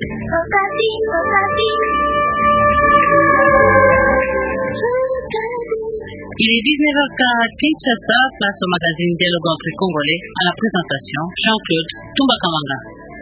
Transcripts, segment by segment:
Il est 19h40 Kinshasa, place au magazine Dialogue entre Congolais, à la présentation Jean-Claude Tumbakamanga.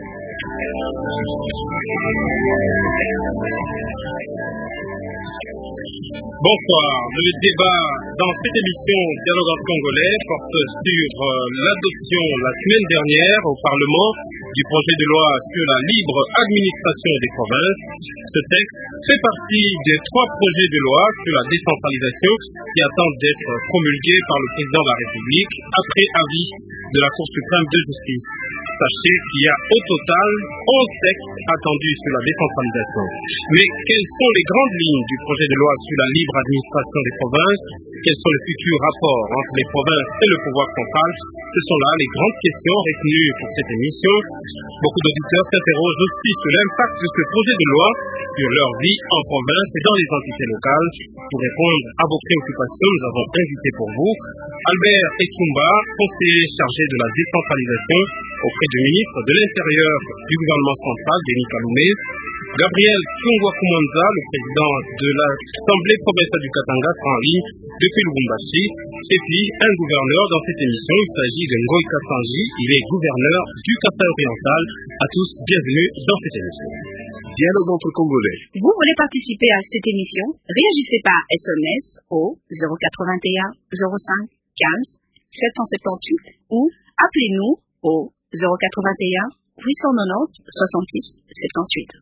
Bonsoir. Le débat dans cette émission Dialogue entre Congolais porte sur l'adoption la semaine dernière au Parlement du projet de loi sur la libre administration des provinces. Ce texte fait partie des 3 projets de loi sur la décentralisation qui attendent d'être promulgués par le président de la République après avis de la Cour suprême de justice. Sachez qu'il y a au total 11 textes attendus sur la décentralisation. Mais quelles sont les grandes lignes du projet de loi sur la libre administration des provinces? Quels sont les futurs rapports entre les provinces et le pouvoir central? Ce sont là les grandes questions retenues pour cette émission. Beaucoup d'auditeurs s'interrogent aussi sur l'impact de ce projet de loi sur leur vie en province et dans les entités locales. Pour répondre à vos préoccupations, nous avons invité pour vous Albert Etumba, conseiller chargé de la décentralisation auprès du ministre de l'Intérieur du gouvernement central, Denis Kaloumé, Gabriel Kyungwa-Kumanza, le président de l'Assemblée provinciale du Katanga, sera en ligne depuis Lubumbashi, et puis un gouverneur dans cette émission. Il s'agit de Ngoï Kassanji, il est gouverneur du Kasai oriental. À tous, bienvenue dans cette émission. Dialogue entre Congolais. Vous voulez participer à cette émission? Réagissez par SMS au 081 05 15 778 ou appelez-nous au 081 890 66 78.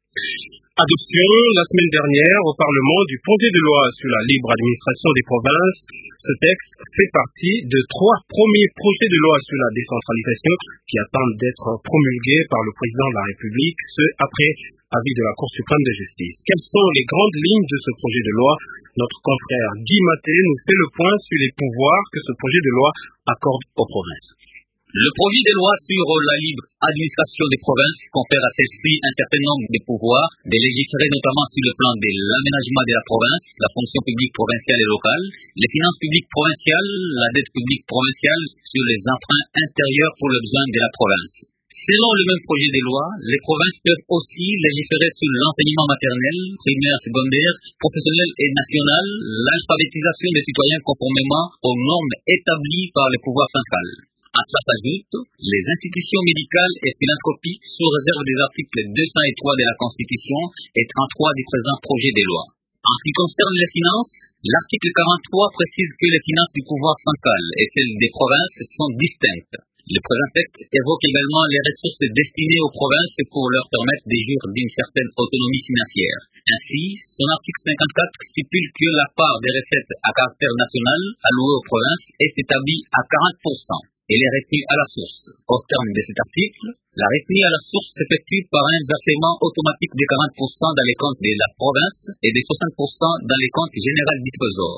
Adoption la semaine dernière au Parlement du projet de loi sur la libre administration des provinces. Ce texte fait partie de 3 premiers projets de loi sur la décentralisation qui attendent d'être promulgués par le président de la République, ce après avis de la Cour suprême de justice. Quelles sont les grandes lignes de ce projet de loi? Notre confrère Guy Maté nous fait le point sur les pouvoirs que ce projet de loi accorde aux provinces. Le projet de loi sur la libre administration des provinces confère à celle-ci un certain nombre de pouvoirs, de légiférer notamment sur le plan de l'aménagement de la province, la fonction publique provinciale et locale, les finances publiques provinciales, la dette publique provinciale sur les emprunts intérieurs pour le besoin de la province. Selon le même projet de loi, les provinces peuvent aussi légiférer sur l'enseignement maternel, primaire, secondaire, professionnel et national, l'alphabétisation des citoyens conformément aux normes établies par le pouvoir central. À cela s'ajoutent les institutions médicales et philanthropiques sous réserve des articles 203 de la Constitution et 33 du présent projet de loi. En ce qui concerne les finances, l'article 43 précise que les finances du pouvoir central et celles des provinces sont distinctes. Le présent texte évoque également les ressources destinées aux provinces pour leur permettre de jouir d'une certaine autonomie financière. Ainsi, son article 54 stipule que la part des recettes à caractère national allouées aux provinces est établie à 40%. Elle est retenue à la source. Au terme de cet article, la retenue à la source s'effectue par un versement automatique de 40% dans les comptes de la province et de 60% dans les comptes généraux du Trésor.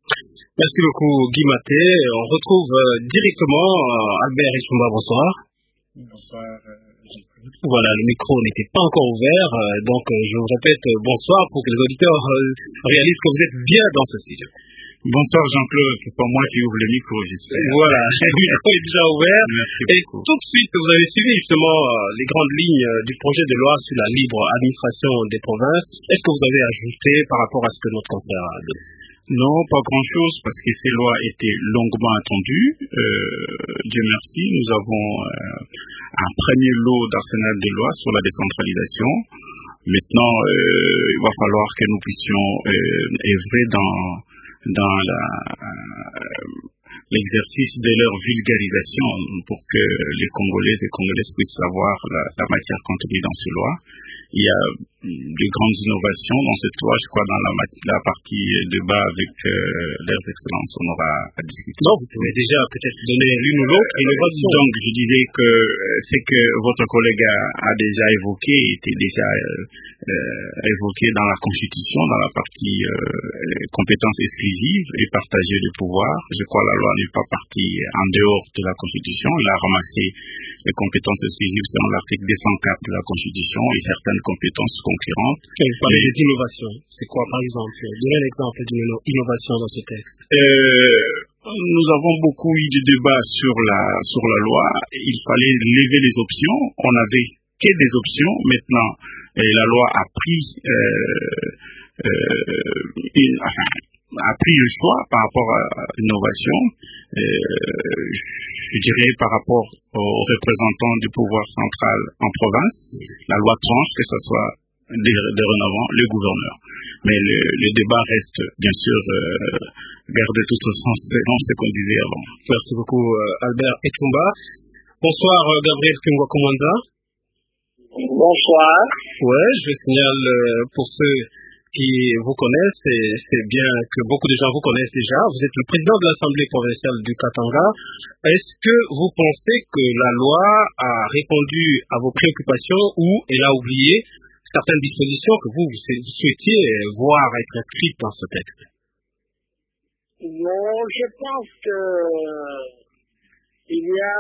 Merci beaucoup Guy Maté. On retrouve directement Albert Etumba. Bonsoir. Bonsoir. Voilà, le micro n'était pas encore ouvert, donc je vous répète bonsoir pour que les auditeurs réalisent que vous êtes bien dans ce studio. Bonsoir Jean-Claude, c'est pas moi qui ouvre le micro, j'espère. Voilà, le micro est déjà ouvert. Merci et beaucoup. Tout de suite, vous avez suivi justement les grandes lignes du projet de loi sur la libre administration des provinces. Est-ce que vous avez ajouté par rapport à ce que notre confrère a dit? Non, pas grand-chose, parce que ces lois étaient longuement attendues. Dieu merci, nous avons un premier lot d'arsenal de lois sur la décentralisation. Maintenant, il va falloir que nous puissions œuvrer dans l'exercice de leur vulgarisation pour que les Congolais et Congolaises puissent savoir la matière contenue dans ces lois. Il y a de grandes innovations dans cette loi, je crois, dans la partie débat avec leurs excellences, on aura à discuter. Non, vous pouvez déjà peut-être donner l'une ou l'autre innovation. Donc, je disais que ce que votre collègue a déjà évoqué était déjà évoqué dans la Constitution, dans la partie compétences exclusives et partagées de pouvoir. Je crois que la loi n'est pas partie en dehors de la Constitution. Elle a ramassé les compétences exclusives selon l'article 204 de la Constitution et certaines compétences concurrentes. Vous parlez des innovations. C'est quoi, par exemple? Donnez l'exemple d'une innovation dans ce texte. Nous avons beaucoup eu de débats sur la loi. Il fallait lever les options. On avait que des options. Maintenant, la loi a pris le choix par rapport à l'innovation, je dirais par rapport aux représentants du pouvoir central en province. La loi tranche, que ce soit dorénavant le gouverneur. Mais le débat reste, bien sûr, gardé tout au sens selon ce qu'on disait avant. Merci beaucoup, Albert Etumba. Bonsoir, Gabriel Kingwa-Kumwanza. Bonsoir. Ouais, je signale pour ceux qui vous connaissent, et c'est bien que beaucoup de gens vous connaissent déjà. Vous êtes le président de l'Assemblée provinciale du Katanga. Est-ce que vous pensez que la loi a répondu à vos préoccupations ou elle a oublié certaines dispositions que vous souhaitiez voir être inscrites dans ce texte? Non, je pense que il y a...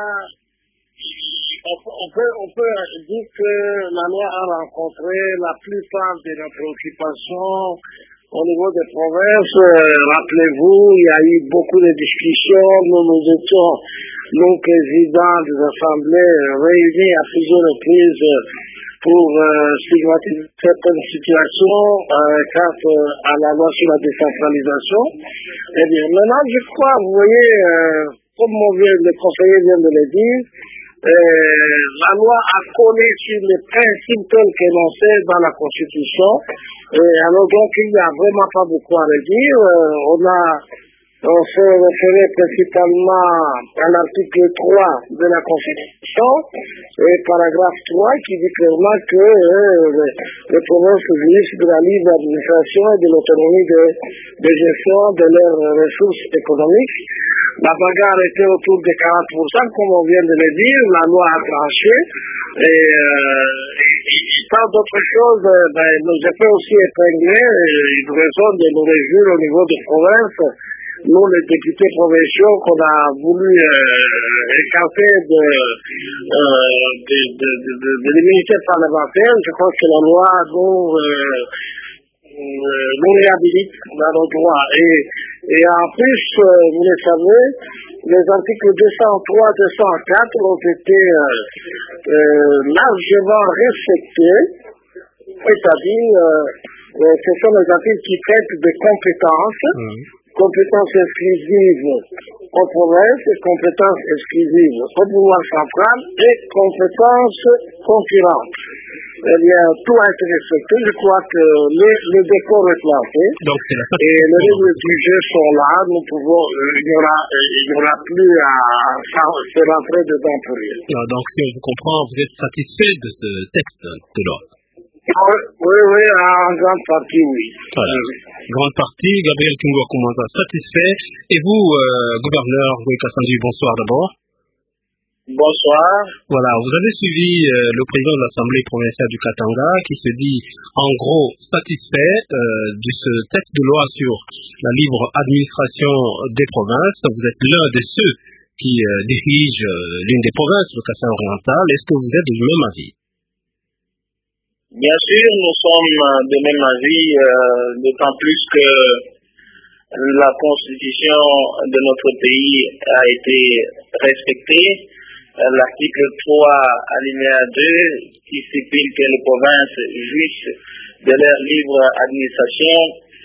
On peut dire que la loi a rencontré la plupart de nos préoccupations au niveau des provinces. Rappelez-vous, il y a eu beaucoup de discussions. Nous étions, nous, présidents des assemblées, réunis à plusieurs reprises pour stigmatiser certaines situations quant à la loi sur la décentralisation. Eh bien, maintenant, je crois, vous voyez, comme le conseiller vient de le dire, la loi a collé sur les principes tels qu'énoncés dans la Constitution. Alors donc, il n'y a vraiment pas beaucoup à redire. On se référait principalement à l'article 3 de la Constitution, paragraphe 3, qui dit clairement que les provinces jouissent de la libre administration et de l'autonomie de gestion de leurs ressources économiques. La bagarre était autour de 40%, comme on vient de le dire. La loi a tranché. Et tant d'autres choses, nous avons aussi épinglé une raison de nous réjouir au niveau des provinces. Nous, les députés provinciaux, qu'on a voulu écarter de l'immunité parlementaire, je crois que la loi nous réhabilite dans nos droits. Et en plus, vous le savez, les articles 203, 204 ont été largement respectés, c'est-à-dire ce sont les articles qui traitent de compétences, compétences exclusives aux provinces et compétences exclusives au pouvoir central et compétences concurrentes. Eh bien, tout a été respecté. Je crois que le décor est placé. Donc, c'est et les règles du jeu sont là. Nous pouvons, il n'y aura plus à se rentrer dedans pour rien. Donc, si on vous comprend, vous êtes satisfait de ce texte de loi? Oui, en grande partie, oui. Voilà. Grande partie, Gabriel Kingwa-Kumwanza satisfait. Et vous, gouverneur Louis Kassandu, bonsoir d'abord. Bonsoir. Voilà, vous avez suivi le président de l'Assemblée provinciale du Katanga qui se dit en gros satisfait de ce texte de loi sur la libre administration des provinces. Vous êtes l'un de ceux qui dirigent l'une des provinces, le Kassai oriental. Est-ce que vous êtes du même avis? Bien sûr, nous sommes de même avis, d'autant plus que la constitution de notre pays a été respectée. L'article 3, alinéa 2, qui stipule que les provinces jouissent de leur libre administration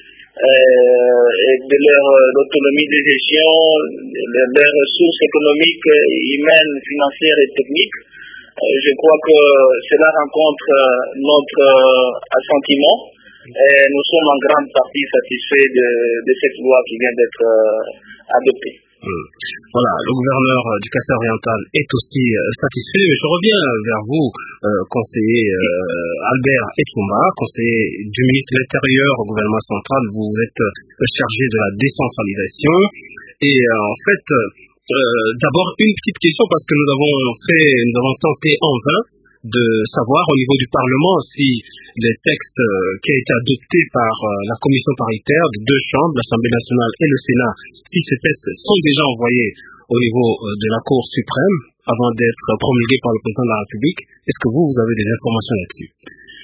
et de leur autonomie de gestion, de leurs ressources économiques, humaines, financières et techniques. Je crois que cela rencontre notre assentiment et nous sommes en grande partie satisfaits de cette loi qui vient d'être adoptée. Voilà, le gouverneur du Kassai oriental est aussi satisfait, mais je reviens vers vous, conseiller Albert Etumba, conseiller du ministre de l'Intérieur au gouvernement central. Vous êtes chargé de la décentralisation et en fait, d'abord une petite question parce que nous avons tenté en vain de savoir au niveau du Parlement si les textes qui ont été adoptés par la commission paritaire des deux chambres, l'Assemblée nationale et le Sénat, si ces textes sont déjà envoyés au niveau de la Cour suprême avant d'être promulgués par le président de la République. Est-ce que vous avez des informations là-dessus?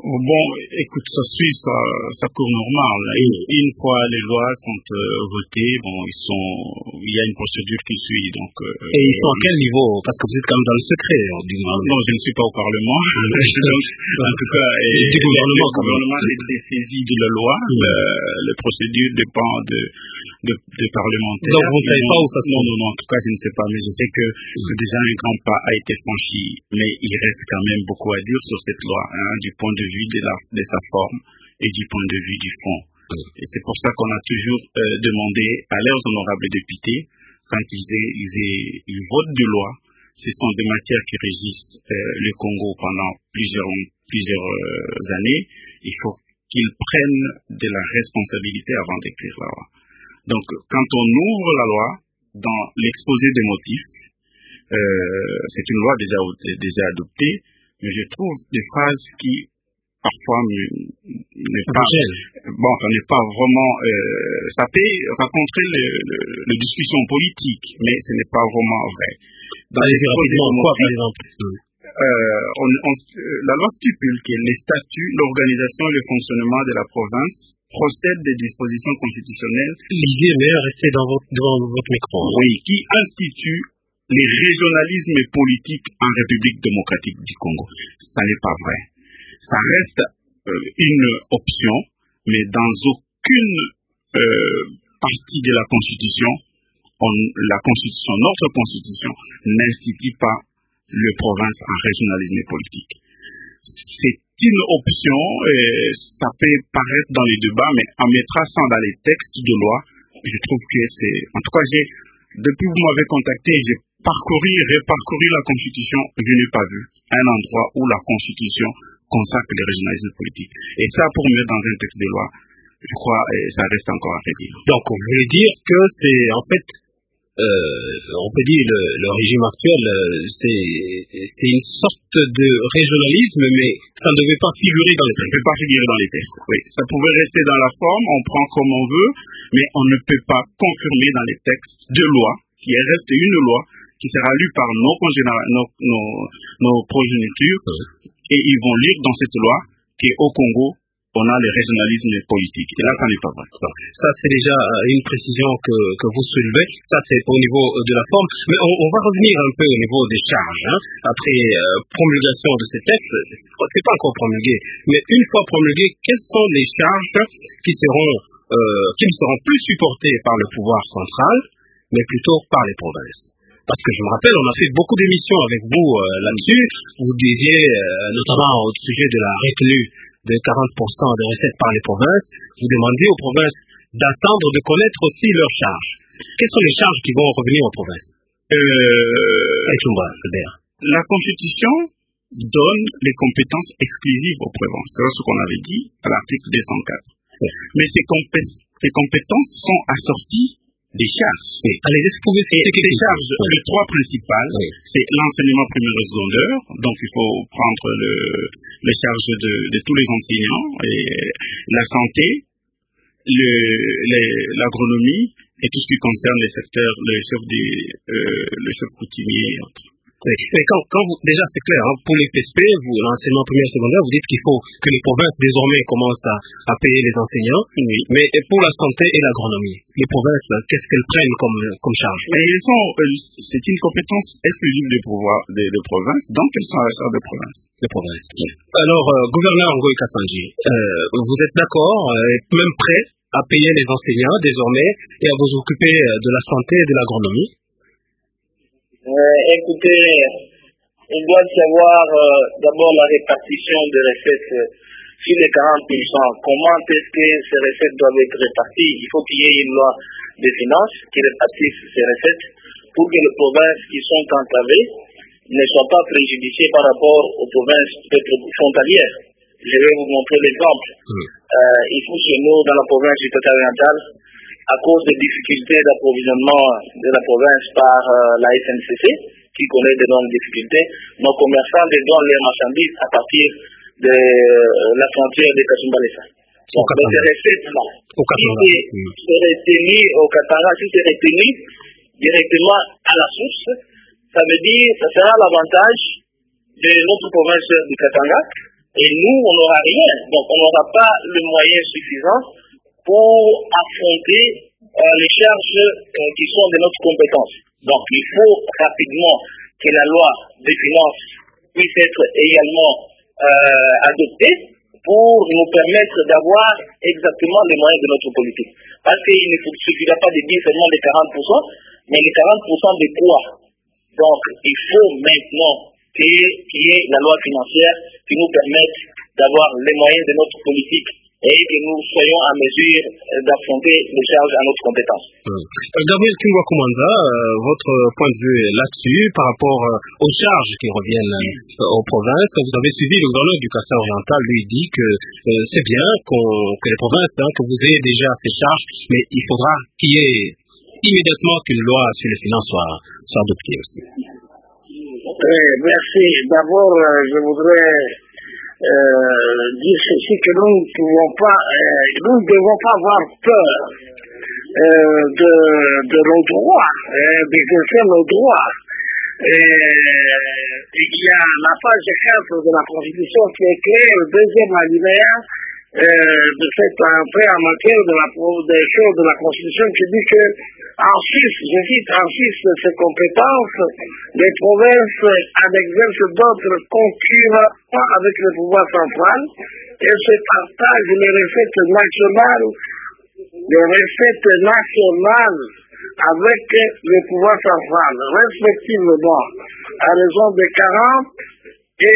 Bon, écoute, ça court normal. Une fois les lois sont votées, il y a une procédure qui suit. Donc, et ils sont à quel niveau? Parce que vous êtes quand même dans le secret du gouvernement. Non, je ne suis pas au Parlement. Donc, en tout cas, du gouvernement, le gouvernement est saisi de la loi. La procédure dépend de parlementaires. Donc, vous ne savez pas où ça se trouve? Non, en tout cas, je ne sais pas. Mais je sais que déjà un grand pas a été franchi. Mais il reste quand même beaucoup à dire sur cette loi, du point de vue de sa forme et du point de vue du fond. Et c'est pour ça qu'on a toujours demandé à leurs honorables députés, quand ils votent de loi, ce sont des matières qui régissent le Congo pendant plusieurs années. Il faut qu'ils prennent de la responsabilité avant d'écrire la loi. Donc, quand on ouvre la loi, dans l'exposé des motifs, c'est une loi déjà adoptée, mais je trouve des phrases qui, parfois, n'est pas vraiment, ça peut rencontrer les discussions politiques, mais ce n'est pas vraiment vrai. Dans les exposés des motifs, par exemple? La loi stipule que les statuts, l'organisation et le fonctionnement de la province procèdent des dispositions constitutionnelles. Lisez, mais restez devant votre micro. Oui, qui instituent les régionalismes politiques en République démocratique du Congo. Ça n'est pas vrai. Ça reste une option, mais dans aucune partie de la Constitution, notre Constitution n'institue pas le province en régionalisme politique. C'est une option, ça peut paraître dans les débats, mais en mettant ça dans les textes de loi, je trouve que c'est... En tout cas, depuis que vous m'avez contacté, j'ai reparcouru la Constitution, je n'ai pas vu un endroit où la Constitution consacre le régionalisme politique. Et ça, pour mettre dans un texte de loi, je crois, ça reste encore à dire. Donc, vous voulez dire que c'est, en fait, on peut dire le régime actuel, c'est une sorte de régionalisme, mais ça ne devait pas figurer dans les textes. Ça ne peut pas figurer dans les textes, oui. Ça pouvait rester dans la forme, on prend comme on veut, mais on ne peut pas confirmer dans les textes de loi, qui reste une loi, qui sera lue par nos progénitures, et ils vont lire dans cette loi qu'au Congo, on a le régionalisme politique. Et là, ça n'est pas vrai. Ça, c'est déjà une précision que vous soulevez. Ça, c'est au niveau de la forme. Mais on va revenir un peu au niveau des charges. Après promulgation de ces textes, c'est pas encore promulgué. Mais une fois promulgué, quelles sont les charges qui ne seront plus supportées par le pouvoir central, mais plutôt par les provinces? Parce que je me rappelle, on a fait beaucoup d'émissions avec vous là-dessus. Vous disiez, notamment au sujet de la retenue de 40% des recettes par les provinces, vous demandiez aux provinces d'attendre de connaître aussi leurs charges. Quelles sont les charges qui vont revenir aux provinces? La Constitution donne les compétences exclusives aux provinces. C'est ce qu'on avait dit à l'article 204. Mais ces compétences sont assorties des charges. Allez, est-ce que vous pouvez expliquer les charges? Les trois principales, c'est l'enseignement primaire et secondaire, donc il faut prendre les charges de tous les enseignants, et la santé, l'agronomie et tout ce qui concerne les secteurs, le chef coutumier et autres. Oui. Mais quand vous, déjà c'est clair, pour les PSP, l'enseignement primaire et secondaire, vous dites qu'il faut que les provinces désormais commencent à payer les enseignants. Oui. Mais pour la santé et l'agronomie, les provinces, qu'est-ce qu'elles prennent comme charge? C'est une compétence exclusive des provinces, donc elles sont à la charge des provinces. Les provinces. Oui. Alors, gouverneur Ngoï Kassanji, vous êtes d'accord, même prêt à payer les enseignants désormais et à vous occuper de la santé et de l'agronomie? Écoutez, il doit y avoir d'abord la répartition des recettes sur les 40%. Comment est-ce que ces recettes doivent être réparties? Il faut qu'il y ait une loi des finances qui répartisse ces recettes pour que les provinces qui sont entravées ne soient pas préjudiciées par rapport aux provinces peut-être frontalières. Je vais vous montrer l'exemple. Ici chez nous, dans la province du Tata-Oriental, à cause des difficultés d'approvisionnement de la province par la SNCC, qui connaît d'énormes difficultés, nos commerçants donnent leurs marchandises à partir de la frontière de Kasumbalesa. Donc, ces recettes-là, si c'est retenu au Katanga, si c'est retenu directement à la source, ça veut dire que ça sera l'avantage de notre province du Katanga, Et nous, on n'aura rien. Donc, on n'aura pas le moyen suffisant pour affronter les charges qui sont de notre compétence. Donc, il faut rapidement que la loi des finances puisse être également adoptée pour nous permettre d'avoir exactement les moyens de notre politique. Parce qu'il ne suffira pas de dire seulement les 40%, mais les 40% de quoi? Donc, il faut maintenant qu'il y ait la loi financière qui nous permette d'avoir les moyens de notre politique et que nous soyons en mesure d'affronter les charges à notre compétence. Gabriel Kingwa Kumanda, votre point de vue là-dessus par rapport aux charges qui reviennent aux provinces. Vous avez suivi le gouverneur du Kassai oriental, lui dit que c'est bien que les provinces, que vous ayez déjà ces charges, mais il faudra qu'il y ait immédiatement qu'une loi sur les finances soit adoptée aussi. Merci. D'abord, je voudrais dire ceci, que nous ne devons pas avoir peur de nos droits, d'exercer nos droits. Il y a la page 4 de la Constitution qui est claire, le deuxième alinéa de cette entrée en matière des choses de la Constitution qui dit que en Suisse, je cite, en Suisse, ses compétences, les provinces en exercent d'autres concurrents avec le pouvoir central et se partagent les recettes nationales avec le pouvoir central, respectivement, à raison de 40 et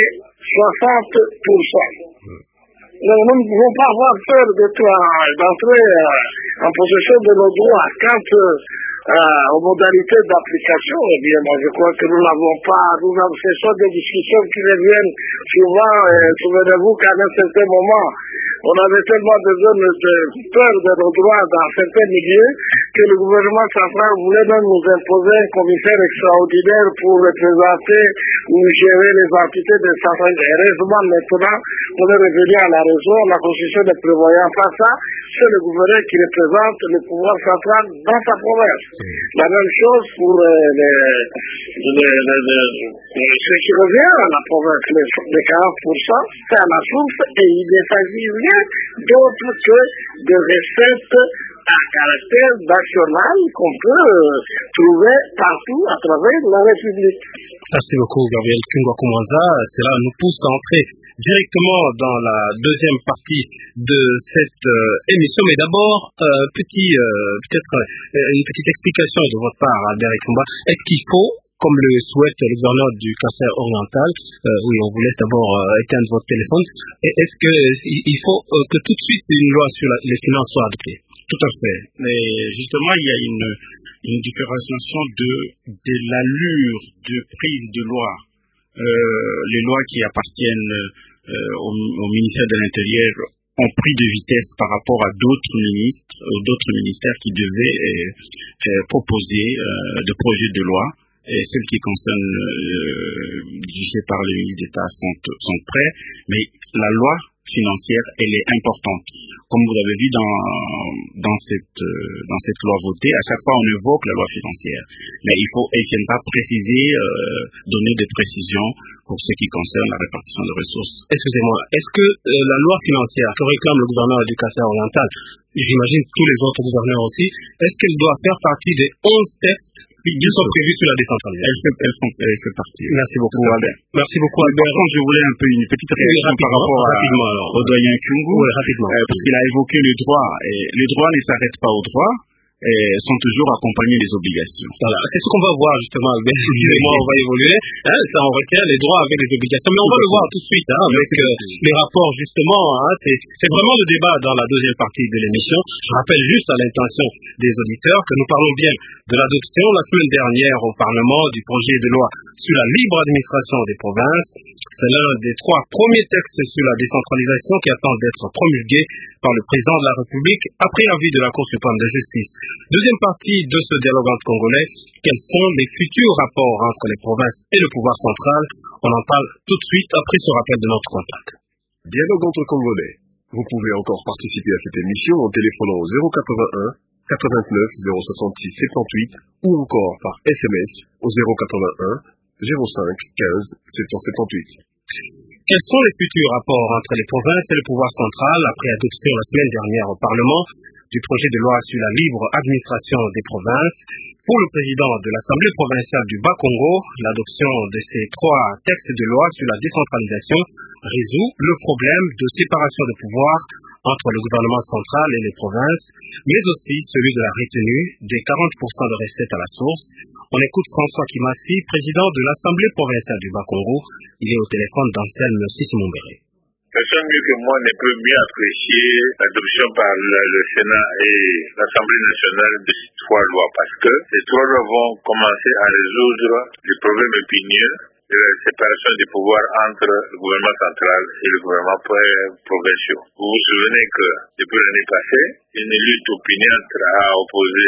60%. Nous ne pouvons pas avoir peur d'entrer en possession de nos droits. Quant aux modalités d'application, eh bien, moi, je crois que nous n'avons pas, ce sont des discussions qui reviennent souvent. Souvenez-vous qu'à un certain moment, on avait tellement peur de nos droits dans certains milieux que le gouvernement central voulait même nous imposer un commissaire extraordinaire pour représenter ou gérer les entités de centrales. Heureusement, maintenant, on est revenu à la raison, la Constitution ne prévoyant pas ça, c'est le gouverneur qui représente le pouvoir central dans sa province. La même chose pour ce qui revient à la province, les 40%, c'est à la source et il ne s'agit rien d'autre que de recettes à caractère national qu'on peut trouver partout à travers la République. Merci beaucoup, Gabriel Kingwa Kumanda. Cela nous pousse à entrer directement dans la deuxième partie de cette émission. Mais d'abord, peut-être une petite explication de votre part, Albert Ekumba. Est-ce qu'il faut, comme le souhaite le gouverneur du Kassai oriental, oui, on vous laisse d'abord éteindre votre téléphone, est-ce qu'il faut que tout de suite une loi sur les finances soit adoptée? Tout à fait. Mais justement, il y a une différenciation de l'allure de prise de loi. Les lois qui appartiennent au ministère de l'Intérieur ont pris de vitesse par rapport à d'autres ministres ou d'autres ministères qui devaient proposer de projets de loi. Et celles qui concernent dirigées par les ministres d'État sont prêts, mais la loi financière, elle est importante. Comme vous l'avez vu dans cette loi votée, à chaque fois on évoque la loi financière. Mais il faut essayer de pas préciser, donner des précisions pour ce qui concerne la répartition des ressources. Excusez-moi, est-ce que la loi financière que réclame le gouverneur du Kassai oriental, j'imagine tous les autres gouverneurs aussi, est-ce qu'elle doit faire partie des 11 textes qui sont prévus sur la décentralisation? Elle fait partie. Merci beaucoup, Albert. Merci beaucoup, Albert. Par contre, je voulais une petite réaction par rapport au doyen Kungu. Oui, rapidement. Parce qu'il a évoqué le droit. Et le droit ne s'arrête pas au droit. Sont toujours accompagnés des obligations. Voilà. C'est ce qu'on va voir justement, Albert. Excusez-moi, on va évoluer. Ça, on retient les droits avec les obligations. Mais on va le voir tout de suite avec les rapports justement. C'est vraiment le débat dans la deuxième partie de l'émission. Je rappelle juste à l'intention des auditeurs que nous parlons bien de l'adoption la semaine dernière au Parlement du projet de loi sur la libre administration des provinces. C'est l'un des 3 premiers textes sur la décentralisation qui attendent d'être promulgués par le président de la République après avis de la Cour suprême de justice. Deuxième partie de ce dialogue entre Congolais, quels sont les futurs rapports entre les provinces et le pouvoir central? On en parle tout de suite après ce rappel de notre contact. Dialogue entre Congolais. Vous pouvez encore participer à cette émission en téléphonant au 081 89 066 78 ou encore par SMS au 081 05 15 778. Quels sont les futurs rapports entre les provinces et le pouvoir central après adoption la semaine dernière au Parlement du projet de loi sur la libre administration des provinces? Pour le président de l'Assemblée provinciale du Bas-Congo, l'adoption de ces 3 textes de loi sur la décentralisation résout le problème de séparation de pouvoir entre le gouvernement central et les provinces, mais aussi celui de la retenue des 40% de recettes à la source. On écoute François Kimassi, président de l'Assemblée provinciale du Bas-Congo. Il est au téléphone d'Anselme Sissi-Mumbere. Personne mieux que moi ne peut mieux apprécier l'adoption par le Sénat et l'Assemblée nationale de ces 3 lois, parce que ces 3 lois vont commencer à résoudre les problèmes épineux de la séparation des pouvoirs entre le gouvernement central et le gouvernement provincial. Vous vous souvenez que depuis l'année passée, une lutte opiniâtre a opposé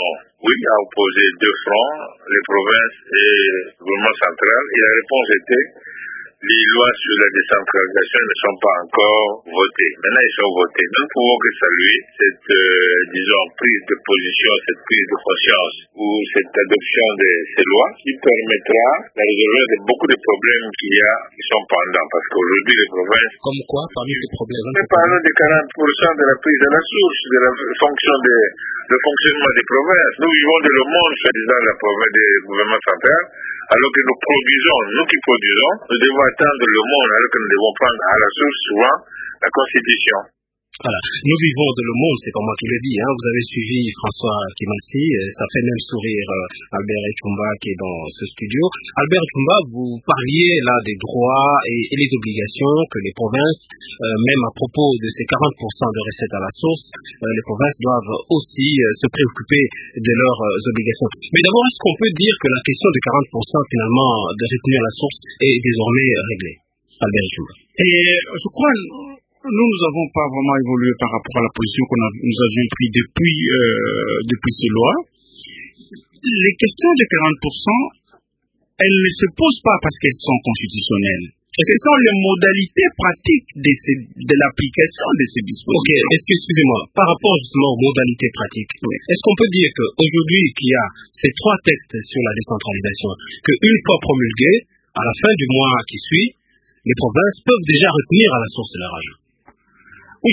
2 fronts, les provinces et le gouvernement central, et la réponse était: les lois sur la décentralisation ne sont pas encore votées. Maintenant, elles sont votées. Nous ne pouvons que saluer cette, prise de position, cette prise de conscience ou cette adoption de ces lois qui permettra de résoudre beaucoup de problèmes qui sont pendants. Parce qu'aujourd'hui, les provinces... Comme quoi, parmi ces problèmes? Nous parlons de 40% de la prise à la source, de la fonction le fonctionnement des provinces. Nous vivons de le monde, soi-disant, la province des gouvernements centraux, alors que nous qui produisons, nous devons attendre le monde, alors que nous devons prendre à la source souvent la Constitution. Voilà. Nous vivons de le monde, c'est pas moi qui le dis. Vous avez suivi François Kimassi, ça fait même sourire Albert Etumba qui est dans ce studio. Albert Etumba, vous parliez là des droits et les obligations que les provinces, même à propos de ces 40% de recettes à la source, les provinces doivent aussi se préoccuper de leurs obligations. Mais d'abord, est-ce qu'on peut dire que la question de 40% finalement de retenue à la source est désormais réglée? Albert Etumba. Et je crois... Nous n'avons pas vraiment évolué par rapport à la position nous avions prise depuis ces lois. Les questions de 40%, elles ne se posent pas parce qu'elles sont constitutionnelles. Ce sont les modalités pratiques de l'application de ces dispositions. Ok, excusez-moi, par rapport justement aux modalités pratiques, est-ce qu'on peut dire qu'aujourd'hui qu'il y a ces 3 textes sur la décentralisation, qu'une fois promulgués, à la fin du mois qui suit, les provinces peuvent déjà retenir à la source de leur argent? Oui,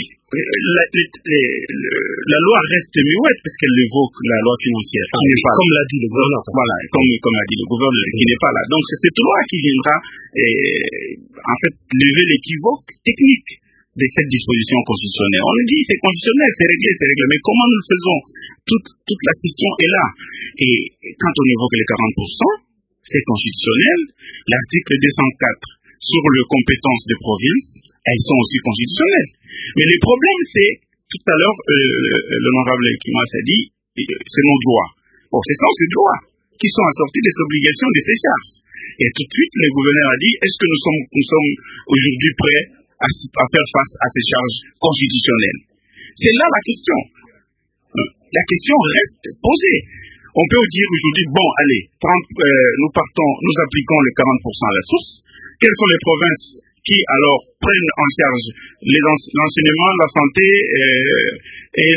la loi reste muette parce qu'elle évoque la loi financière. Comme l'a dit le gouverneur. Voilà, comme l'a dit le gouverneur, qui n'est pas là. Donc c'est cette loi qui viendra en fait lever l'équivoque technique de cette disposition constitutionnelle. On nous dit c'est constitutionnel, c'est réglé, mais comment nous le faisons? Toute la question est là. Et quand on évoque les 40%, c'est constitutionnel. L'article 204 sur les compétences des provinces, elles sont aussi constitutionnelles. Mais le problème, c'est, tout à l'heure, l'honorable Kimas a dit, c'est nos droits. Bon, ce sont ces droits qui sont assortis des obligations de ces charges. Et tout de suite, le gouverneur a dit, est-ce que nous sommes aujourd'hui prêts à faire face à ces charges constitutionnelles? C'est là la question. La question reste posée. On peut dire aujourd'hui, bon, allez, nous appliquons les 40% à la source. Quelles sont les provinces qui alors prennent en charge l'enseignement, la santé et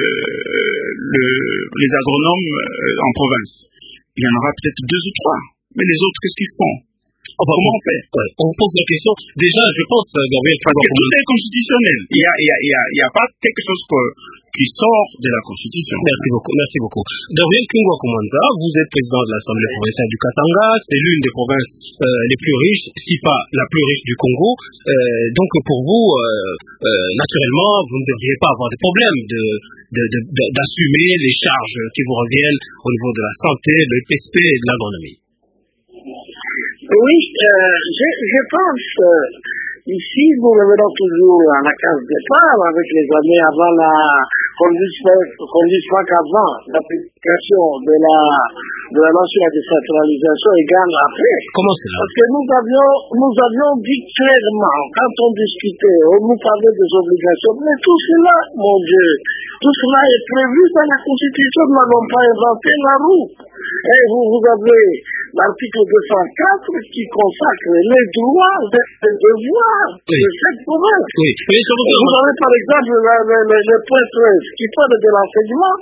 les agronomes en province? Il y en aura peut-être 2 ou 3. Mais les autres, qu'est-ce qu'ils font? Comment on fait? On pose la question. Déjà, je pense, Gabriel, parce que tout est constitutionnel. Il y a pas quelque chose qui sort de la Constitution. Merci beaucoup. Gabriel Kingwa Kumanza, vous êtes président de l'Assemblée provinciale du Katanga. C'est l'une des provinces les plus riches, si pas la plus riche du Congo. Donc pour vous, naturellement, vous ne devriez pas avoir de problème d'assumer les charges qui vous reviennent au niveau de la santé, de l'EPSP et de l'agronomie. Oui, je pense, ici, nous revenons toujours à la case départ avec les années avant qu'on dise pas qu'avant l'application de la loi sur la décentralisation égale après. Comment c'est là? Parce que nous avions dit clairement, quand on discutait, on nous parlait des obligations, mais tout cela, mon Dieu, tout cela est prévu dans la Constitution, nous n'avons pas inventé la roue. Et vous avez l'article 204 qui consacre les droits et les devoirs de cette province. Oui. Vous avez par exemple le point 13 qui parle de l'enseignement.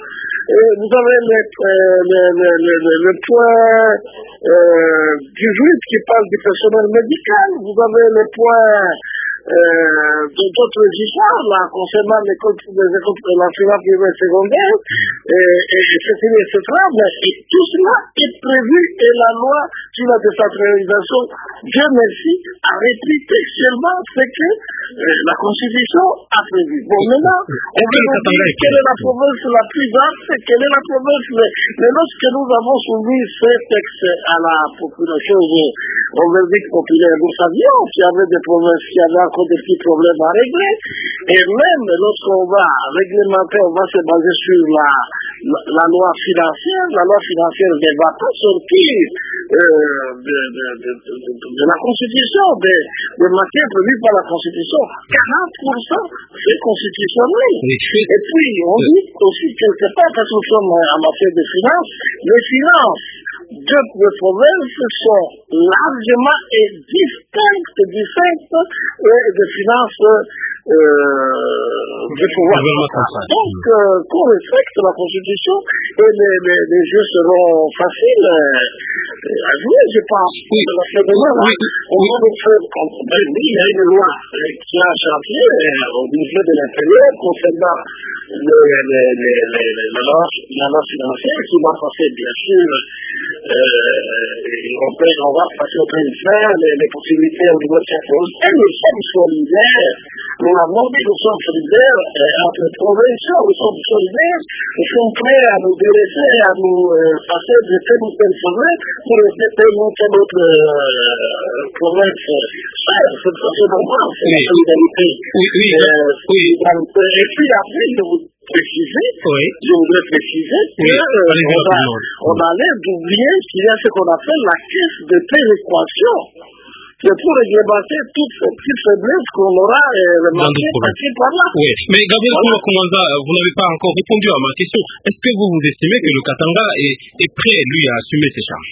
Vous avez le point du juge qui parle du personnel médical. Vous avez le point d'autres histoires là, concernant l'enseignement privé secondaire, etc. Mais tout cela est prévu et la loi sur la décentralisation, Dieu merci, a repris textuellement ce que la Constitution a prévu. Bon, maintenant, on veut nous dire quelle est la province la plus vaste, quelle est la province. Mais lorsque nous avons soumis ce texte à la population, au verdict populaire, nous savions qu'il y avait des provinces qui avaient encore des petits problèmes à régler. Et même lorsqu'on va réglementer, on va se baser sur la loi financière. La loi financière ne va pas sortir de la Constitution, des matières prévues par la Constitution. 40% c'est constitutionnel. Et puis, on dit aussi quelque part, parce que nous sommes en matière de finances, les finances de provinces sont largement distinctes des finances du pouvoir central. Donc, qu'on respecte la Constitution et les jeux seront faciles à jouer, je pense. Oui. On va le faire comme il y a une loi qui a chantier au niveau de l'intérieur concernant la loi financière qui va passer, bien sûr, on va passer au préfet, les possibilités au niveau de cette chose. Et nous sommes solidaires. Nous avons dit nous sommes solidaires entre provinciaux, nous sommes solidaires, nous sommes prêts à nous délaisser, à nous passer de telle ou telle province pour rester telle ou telle autre province. C'est normal, c'est la solidarité. Et puis après, je voudrais préciser qu'on a l'air d'oublier qu'il y a ce qu'on appelle la caisse de péréquation. C'est pour réglementer toutes ces petites faiblesses qu'on aura remarquées par là. Oui, mais Gabriel Koumanda, vous n'avez pas encore répondu à ma question. Est-ce que vous estimez que le Katanga est prêt, lui, à assumer ses charges?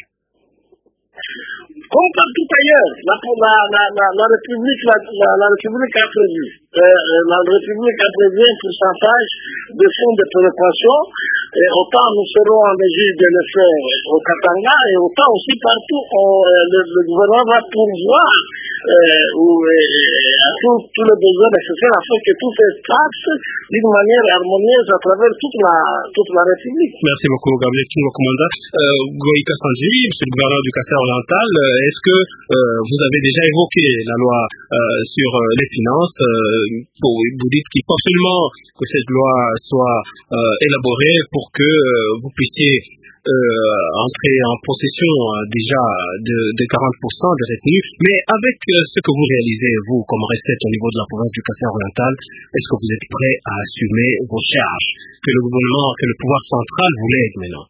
Comme partout ailleurs, la République a prévu. La République a prévu un pourcentage de fonds de péréquation. Autant nous serons en mesure de le faire au Katanga et autant aussi partout le gouvernement va pourvoir à tous les besoins nécessaires afin que tout se passe d'une manière harmonieuse à travers toute la République. Merci beaucoup, Gabriel Koumanda. Goïka Sanjiri, monsieur le gouverneur du Kassai oriental, est-ce que vous avez déjà évoqué la loi sur les finances? Vous dites qu'il faut absolument que cette loi soit élaborée pour que vous puissiez entrer en possession déjà de 40% des retenues. Mais avec ce que vous réalisez, vous, comme recette au niveau de la province du Kassai oriental, est-ce que vous êtes prêt à assumer vos charges que le gouvernement, que le pouvoir central vous lègue maintenant?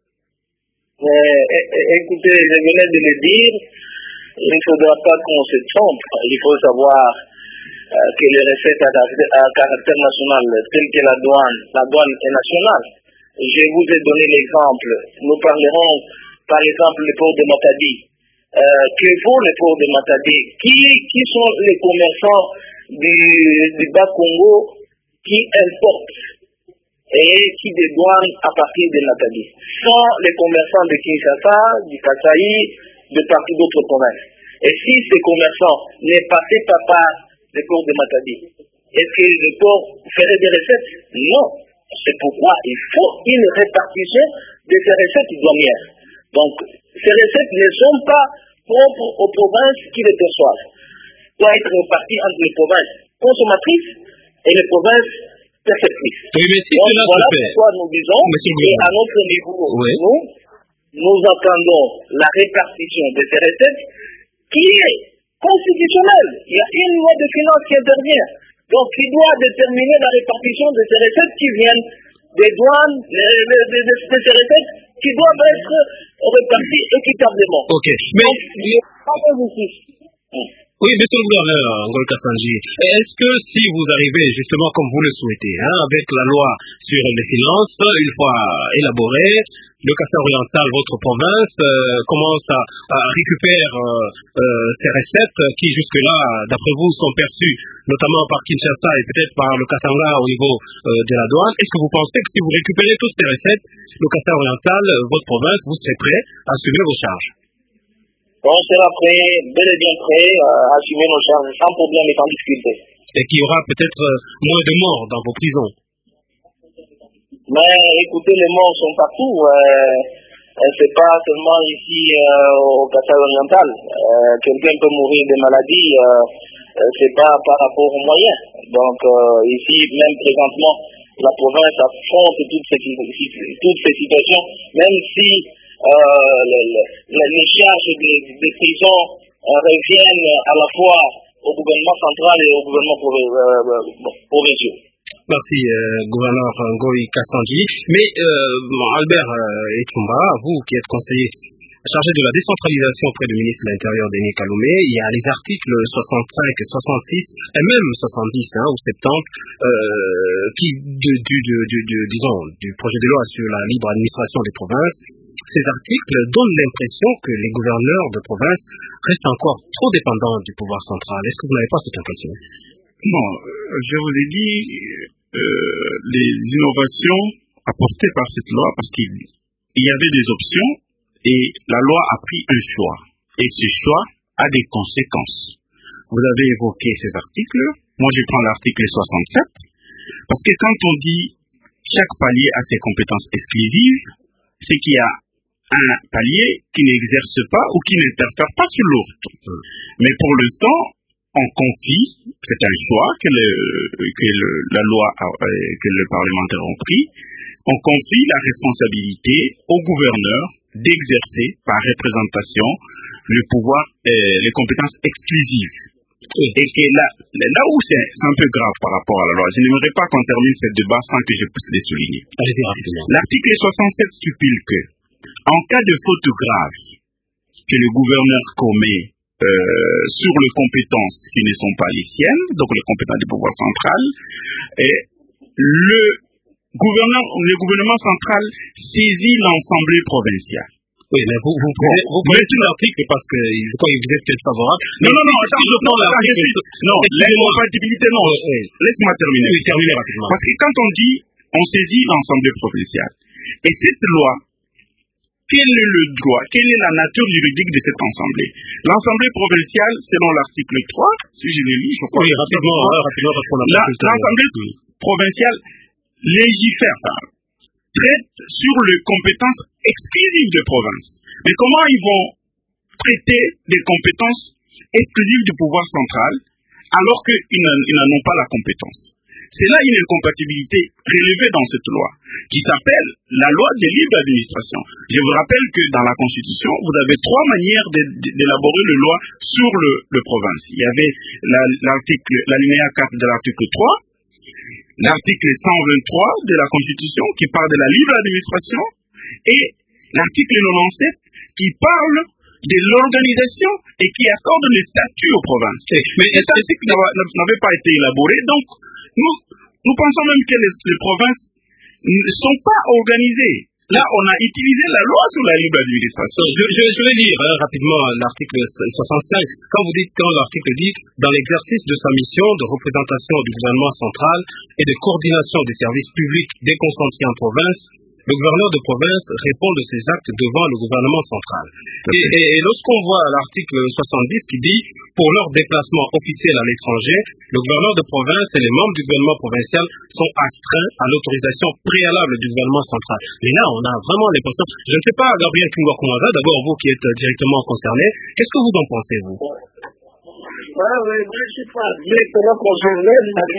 Écoutez, je venais de le dire, il ne faudra pas qu'on se trompe. Il faut savoir que les recettes à caractère national, telles que la douane est nationale. Je vous ai donné l'exemple. Nous parlerons, par exemple, le port de Matadi. Que vaut le port de Matadi? Qui sont les commerçants du Bas-Congo qui importent et qui dédouanent à partir de Matadi? Sont les commerçants de Kinshasa, du Kasaï, de partout d'autres provinces. Et si ces commerçants ne passaient pas par le port de Matadi, est-ce que le port ferait des recettes? Non. C'est pourquoi il faut une répartition de ces recettes douanières. Donc, ces recettes ne sont pas propres aux provinces qui les perçoivent. Il doit être réparti entre les provinces consommatrices et les provinces perceptrices. Oui, mais si donc, voilà pourquoi nous disons qu'à notre niveau, nous attendons la répartition de ces recettes qui est constitutionnelle. Il y a une loi de finances qui intervient. Donc, qui doit déterminer la répartition de ces recettes qui viennent des douanes, de ces recettes qui doivent être réparties équitablement. Ok. Mais il n'y a pas d'injustice. Oui, monsieur le gouverneur, Ngolka Sanji, est-ce que si vous arrivez justement comme vous le souhaitez, avec la loi sur les finances, une fois élaborée, le Kassai oriental, votre province, commence à récupérer ces recettes qui jusque-là, d'après vous, sont perçues notamment par Kinshasa et peut-être par le Kassanga au niveau de la douane. Est-ce que vous pensez que si vous récupérez toutes ces recettes, le Kassai oriental, votre province, vous serez prêt à assumer vos charges? On sera prêt, bel et bien prêt à assumer nos charges sans problème et sans difficulté. Et qu'il y aura peut-être moins de morts dans vos prisons. Mais écoutez, les morts sont partout. C'est pas seulement ici au Kassai oriental. Quelqu'un peut mourir de maladie, c'est pas par rapport aux moyens. Donc ici, même présentement, la province affronte toutes ces situations, même si les charges des prisons reviennent à la fois au gouvernement central et au gouvernement provincial. Merci, gouverneur Ngoï Kassanji. Mais Albert Etumba, vous qui êtes conseiller chargé de la décentralisation auprès du ministre de l'Intérieur, Denis Kaloumé, il y a les articles 65 et 66, et même 70 ou 70, qui, du projet de loi sur la libre administration des provinces, ces articles donnent l'impression que les gouverneurs de province restent encore trop dépendants du pouvoir central. Est-ce que vous n'avez pas cette impression? Non, je vous ai dit les innovations apportées par cette loi, parce qu'il y avait des options et la loi a pris un choix. Et ce choix a des conséquences. Vous avez évoqué ces articles. Moi, je prends l'article 67, parce que quand on dit chaque palier a ses compétences exclusives, c'est qu'il y a un palier qui n'exerce pas ou qui n'interfère pas sur l'autre. Mais pour l'instant, on confie, c'est un choix que la loi, que le parlementaire ont pris, on confie la responsabilité au gouverneur d'exercer par représentation le pouvoir, les compétences exclusives. Et que là où c'est un peu grave par rapport à la loi, je n'aimerais pas qu'on termine ce débat sans que je puisse les souligner. L'article 67 stipule que, en cas de faute grave que le gouverneur commet sur les compétences qui ne sont pas les siennes, donc les compétences du pouvoir central, le gouvernement central saisit l'Assemblée provinciale. Oui, mais vous prenez tout l'article parce que vous êtes peut-être favorable. Non, attends, je prends l'article. Non, l'incompatibilité, non. Laisse-moi terminer. Oui, terminez rapidement. Parce que quand on dit, on saisit l'Assemblée provinciale. Et cette loi, quel est le droit, quelle est la nature juridique de cette assemblée? L'Assemblée provinciale, selon l'article 3, si je le lis, je crois. Oui, rapidement, parce qu'on a pas tout le temps. L'Assemblée provinciale légifère, traite sur les compétences exclusives de province. Mais comment ils vont traiter des compétences exclusives du pouvoir central alors qu'ils n'en ont pas la compétence? C'est là une incompatibilité relevée dans cette loi, qui s'appelle la loi de libre administration. Je vous rappelle que dans la Constitution, vous avez trois manières d'élaborer une loi sur le province. Il y avait l'alinéa 4 de l'article 3, l'article 123 de la Constitution qui parle de la libre administration, et l'article 97 qui parle de l'organisation et qui accorde le statut aux provinces. Mais cet article n'avait pas été élaboré, donc nous pensons même que les provinces ne sont pas organisées. Là, on a utilisé la loi sur la libre administration. Je vais lire rapidement l'article 65. Quand l'article dit « Dans l'exercice de sa mission de représentation du gouvernement central et de coordination des services publics déconcentrés en province, le gouverneur de province répond de ses actes devant le gouvernement central. » Et lorsqu'on voit l'article 70 qui dit « Pour leur déplacement officiel à l'étranger, le gouverneur de province et les membres du gouvernement provincial sont astreints à l'autorisation préalable du gouvernement central. » Mais là, on a vraiment l'impression... Je ne sais pas, Gabriel Kingwa-Kumwaza, d'abord vous qui êtes directement concerné, qu'est-ce que vous en pensez, vous? Oui, je ne suis pas directement concerné,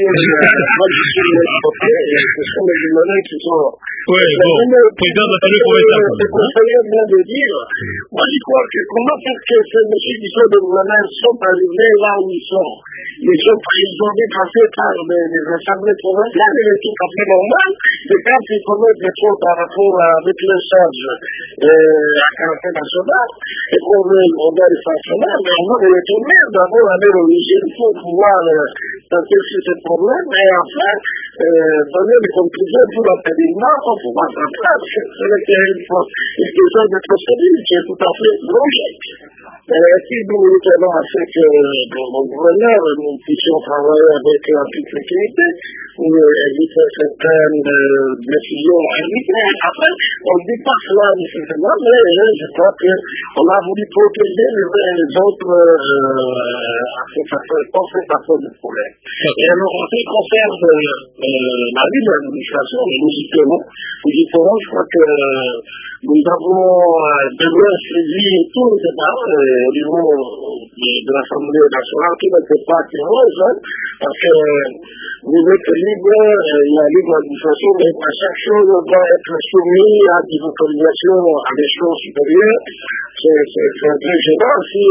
moi je suis le côté, ce sont les gouverneurs qui sont... Oui, bon, président de l'Assemblée provinciale. Le conseiller vient de dire, moi je crois que comment faire que ces messieurs qui sont des gouverneurs sont arrivés là où ils sont. Ils ont dépassé par les assemblées provinciales, c'est tout à fait normal, et quand ils commettent des fautes par rapport avec le charge à caractère national, et qu'on on doit les sanctionner, mais on doit les retourner d'abord à leur origine pour pouvoir tenter sur ce problème, et enfin, donner des conclusions pour l'appelement au pouvoir central. C'est une question de procédure qui est tout à fait logique. Si nous retenons à ce que mon gouverneur, nous puissions travailler avec la toute sécurité, pour éviter certaines décisions arbitraires. Après, on ne dit pas cela nécessairement, mais je crois qu'on a voulu protéger les autres facteurs de problème. Et alors, en ce qui concerne la libre administration, nous y ferons, je crois que nous avons déjà saisi tous les débats au niveau de l'Assemblée nationale qui n'était pas close, parce que vous êtes libre, la libre administration, mais à chaque chose doit être soumis à des autorisations à l'échelon supérieur. C'est un peu gênant si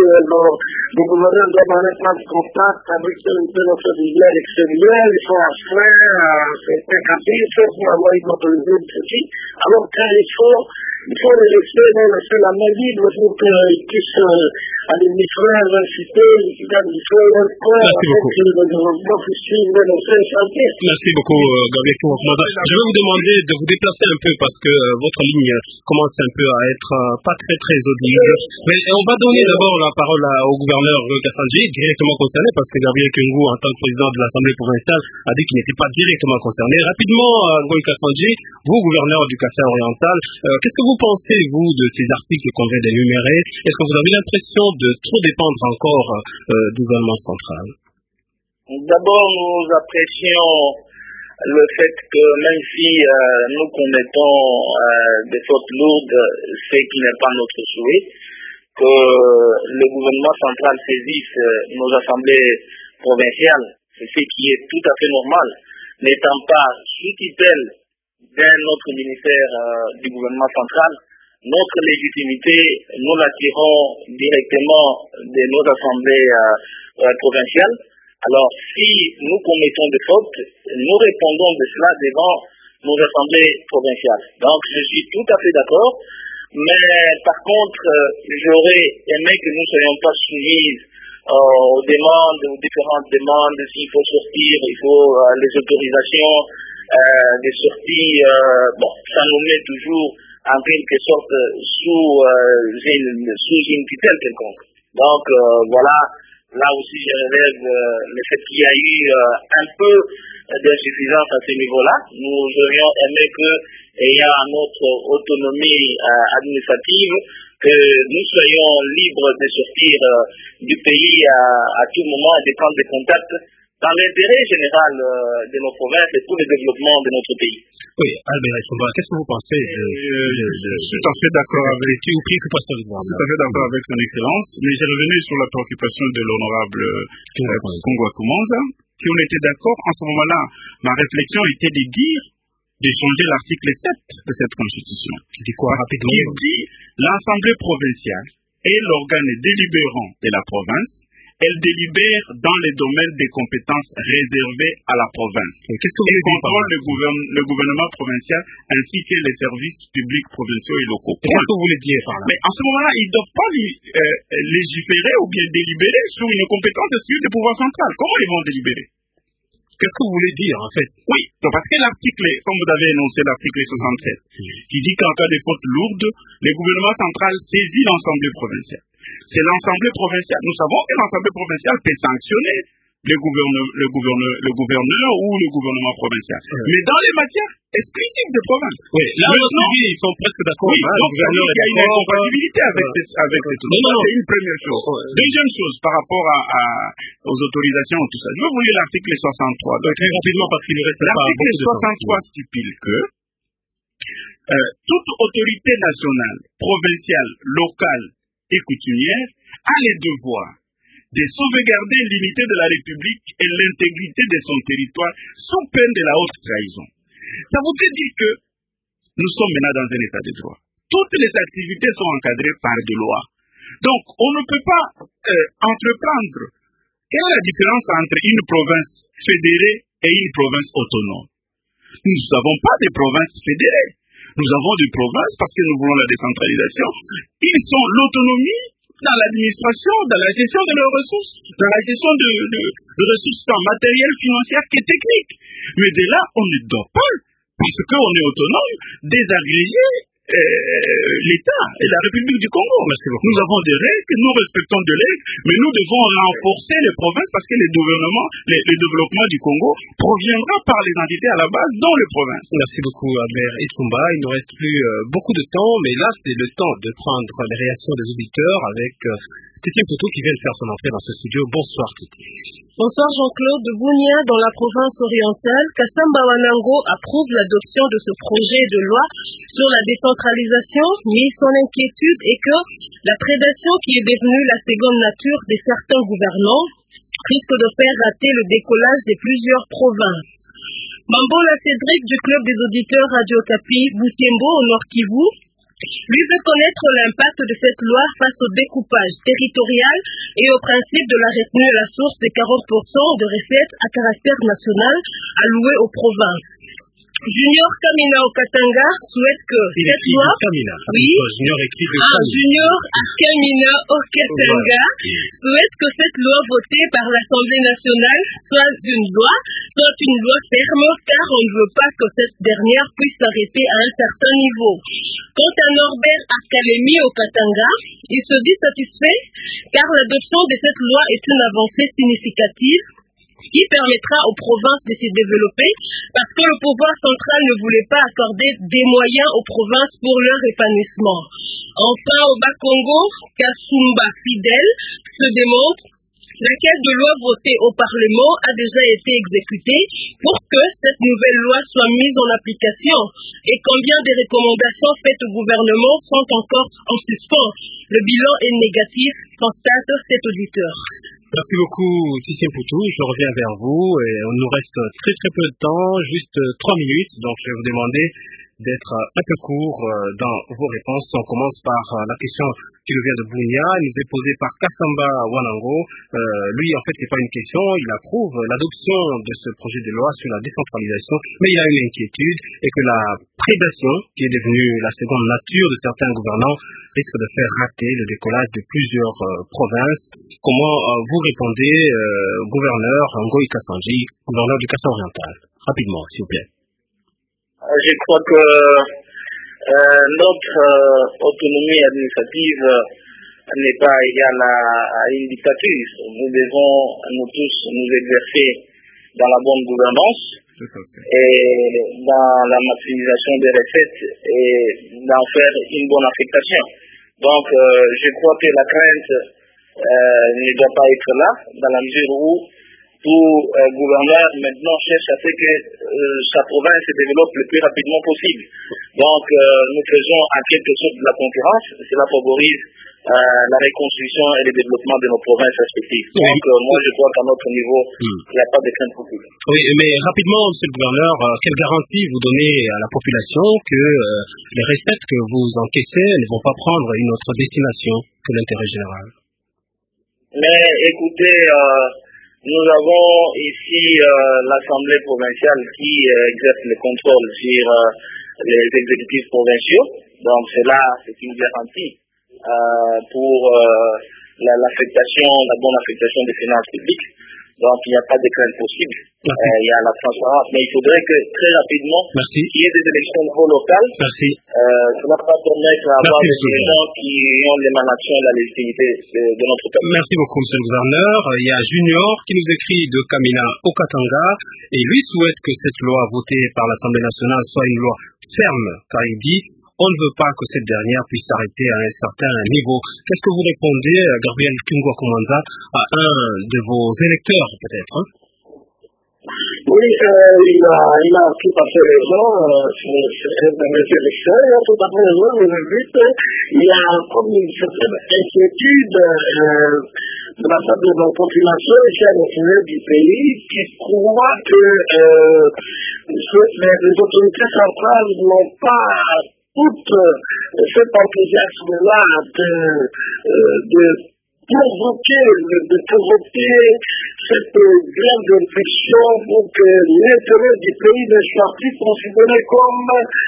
le gouvernement doit mettre en contact avec notre filière extérieure, ils sont astreints à certains capitales pour avoir une autorisation de ceci, alors qu'il faut les laisser la main libre pour qu'ils puissent administrer leur cité, administrer leur corps, avec le développement futur de nos chantiers. Merci beaucoup, Gabriel Kouroumada. Je vais vous demander de vous déplacer un peu parce que votre ligne commence un peu à être pas très audible. Mais on va donner d'abord la parole au gouverneur Kassanji, directement concerné, parce que Gabriel Kungou, en tant que président de l'Assemblée provinciale, a dit qu'il n'était pas directement concerné. Rapidement, Ngoï Kassanji, vous, gouverneur du Kassai oriental, qu'est-ce que vous pensez, vous, de ces articles qu'on vient d'énumérer? Est-ce que vous avez l'impression de trop dépendre encore du gouvernement central? D'abord, nous apprécions le fait que même si nous commettons des fautes lourdes, ce qui n'est pas notre souhait, que le gouvernement central saisisse nos assemblées provinciales, c'est ce qui est tout à fait normal, n'étant pas sous tutelle d'un autre ministère du gouvernement central. Notre légitimité, nous la tirons directement de nos assemblées provinciales. Alors, si nous commettons des fautes, nous répondons de cela devant nos assemblées provinciales. Donc, je suis tout à fait d'accord, mais par contre, j'aurais aimé que nous ne soyons pas soumis aux demandes, aux différentes demandes. S'il faut sortir, il faut les autorisations des sorties. Ça nous met toujours en quelque sorte sous une tutelle quelconque. Donc, voilà. Là aussi, je relève le fait qu'il y a eu un peu d'insuffisance à ce niveau-là. Nous aurions aimé que, ayant notre autonomie administrative, que nous soyons libres de sortir du pays à tout moment et de prendre des contacts dans l'intérêt général de nos provinces et pour le développement de notre pays. Oui, Albert Esomba, qu'est-ce que vous pensez? Je suis tout à fait d'accord avec son excellence, mais je revenais sur la préoccupation de l'honorable Kungwa Kumonza, qui on était d'accord. En ce moment-là, ma réflexion était de changer l'article 7 de cette constitution. Qui dit quoi rapidement? Qui dit l'Assemblée provinciale est l'organe délibérant de la province. Elle délibère dans les domaines des compétences réservées à la province. Qu'est-ce que vous voulez dire? Contrôle le gouvernement provincial ainsi que les services publics provinciaux et locaux. Qu'est-ce que vous voulez dire par là? Mais en ce moment-là, ils ne doivent pas légiférer ou bien délibérer sur une compétence exclusive du pouvoir central. Comment ils vont délibérer? Qu'est-ce que vous voulez dire, en fait? Oui, parce que l'article, comme vous avez énoncé l'article 67, qui dit qu'en cas de faute lourde, le gouvernement central saisit l'Assemblée provinciale. C'est l'Assemblée provinciale. Nous savons que l'Assemblée provinciale peut sanctionner le gouverneur ou le gouvernement provincial. Mais dans les matières exclusives des provinces. Oui, là, ils sont presque d'accord. Oui, donc il y a une incompatibilité avec cette Non. C'est une première chose. Deuxième chose, par rapport aux autorisations, tout ça. Je vais vous lire l'article 63. Donc, très rapidement, parce qu'il ne reste pas beaucoup de temps. L'article 63 stipule que toute autorité nationale, provinciale, locale et coutumière a les devoirs de sauvegarder l'unité de la République et l'intégrité de son territoire sous peine de la haute trahison. Ça voudrait dire que nous sommes maintenant dans un état de droit. Toutes les activités sont encadrées par des lois. Donc, on ne peut pas entreprendre. Quelle est la différence entre une province fédérée et une province autonome? Nous n'avons pas de provinces fédérées. Nous avons des provinces parce que nous voulons la décentralisation. Ils sont l'autonomie. dans l'administration, dans la gestion de leurs ressources, dans la gestion de ressources tant matérielles, financières que techniques. Mais de là, on ne doit pas, parce qu'on est autonome, désagréger l'État et la République du Congo. Nous avons des règles, nous respectons des règles, mais nous devons renforcer les provinces parce que le développement du Congo proviendra par les entités à la base, dont les provinces. Merci beaucoup, Albert Itsumba. Il ne reste plus beaucoup de temps, mais là, c'est le temps de prendre les réactions des auditeurs avec Titi Poutou qui vient de faire son entrée dans ce studio. Bonsoir, Titi. Bonsoir Jean-Claude. De Bounia, dans la province orientale, Kassamba Wanango approuve l'adoption de ce projet de loi sur la décentralisation, mais son inquiétude est que la prédation qui est devenue la seconde nature de certains gouvernants risque de faire rater le décollage de plusieurs provinces. Mambola Cédric du club des auditeurs Radio Okapi, Boutiembo au Nord Kivu, lui veut connaître l'impact de cette loi face au découpage territorial et au principe de la retenue à la source de 40% de recettes à caractère national allouées aux provinces. Junior Kamina Okatanga souhaite que cette loi... Junior Kamina Okatanga souhaite que cette loi votée par l'Assemblée nationale soit une loi ferme, car on ne veut pas que cette dernière puisse s'arrêter à un certain niveau. Quant à Norbert Akalemi Okatanga, il se dit satisfait car l'adoption de cette loi est une avancée significative qui permettra aux provinces de se développer parce que le pouvoir central ne voulait pas accorder des moyens aux provinces pour leur épanouissement. Enfin, au Bas-Congo, Kasumba Fidel se demande laquelle de loi votée au Parlement a déjà été exécutée pour que cette nouvelle loi soit mise en application et combien de recommandations faites au gouvernement sont encore en suspens. Le bilan est négatif, constate cet auditeur. Merci beaucoup, Titi Poutou. Je reviens vers vous et on nous reste très très peu de temps, juste 3 minutes. Donc je vais vous demander d'être un peu court dans vos réponses. On commence par la question qui nous vient de Bounia. Elle nous est posée par Kassamba Wanango. Lui, en fait, c'est pas une question. Il approuve l'adoption de ce projet de loi sur la décentralisation, mais il a une inquiétude et que la prédation, qui est devenue la seconde nature de certains gouvernants, risque de faire rater le décollage de plusieurs provinces. Comment vous répondez, gouverneur Ngoï Kassanji, gouverneur du Kassa oriental? Rapidement, s'il vous plaît. Je crois que notre autonomie administrative n'est pas égale à une dictature. Nous devons, nous tous, nous exercer dans la bonne gouvernance et dans la maximisation des recettes et d'en faire une bonne affectation. Donc, je crois que la crainte ne doit pas être là, dans la mesure où tout gouverneur maintenant cherche à ce que sa province se développe le plus rapidement possible. Donc, nous faisons en quelque sorte de la concurrence. Cela favorise la reconstruction et le développement de nos provinces respectives. Donc, moi, je crois qu'à notre niveau, il n'y a pas de crainte possible. Oui, mais rapidement, monsieur le gouverneur, quelle garantie vous donnez à la population que les recettes que vous encaissez ne vont pas prendre une autre destination que l'intérêt général? Mais écoutez, nous avons ici l'Assemblée provinciale qui exerce le contrôle sur les exécutifs provinciaux. Donc cela, c'est une garantie pour l'affectation, la bonne affectation des finances publiques. Donc il n'y a pas de crainte possible. Il y a la transparence. Mais il faudrait que très rapidement, qu'il y ait des élections locales. Cela va permettre d'avoir des gens qui ont l'émanation et la légitimité de notre pays. Merci beaucoup, monsieur le gouverneur. Il y a Junior qui nous écrit de Kamina Okatanga et lui souhaite que cette loi votée par l'Assemblée nationale soit une loi ferme, car il dit on ne veut pas que cette dernière puisse s'arrêter à un certain niveau. Qu'est-ce que vous répondez, Gabriel Kingwa Komanza, à un de vos électeurs, peut-être? Oui, il a tout à fait raison, c'est un électeur, il a tout à fait raison, mais le but, il y a comme une certaine inquiétude de la part de nos populations ici à l'intérieur du pays qui croient que les autorités centrales n'ont pas tout cet enthousiasme-là de de provoquer cette grande infection pour que l'intérêt du pays ne soit plus considéré comme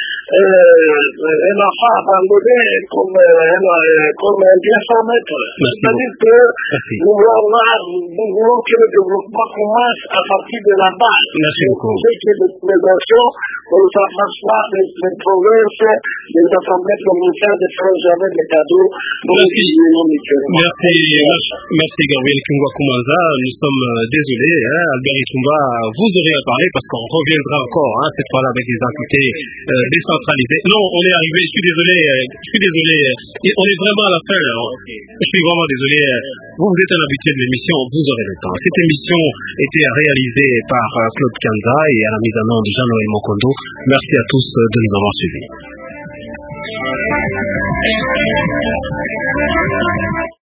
un affaire abandonné, comme un bien sans maître. C'est-à-dire que nous voulons que le développement commence à partir de la base. Merci beaucoup. C'est que les préventions, on ne marche pas les provinces, les assemblées provinciales ne feront jamais des cadeaux. Merci Gabriel Kungwa Kumanza. Nous sommes désolés, Albert Itumba, vous aurez à parler parce qu'on reviendra encore, cette fois-là avec des entités décentralisées. Non, on est arrivé, je suis désolé, on est vraiment à la fin. Je suis vraiment désolé. Vous êtes un habitué de l'émission, vous aurez le temps. Cette émission était réalisée par Claude Kanza et à la mise en œuvre de Jean-Noël Mokondo. Merci à tous de nous avoir suivis.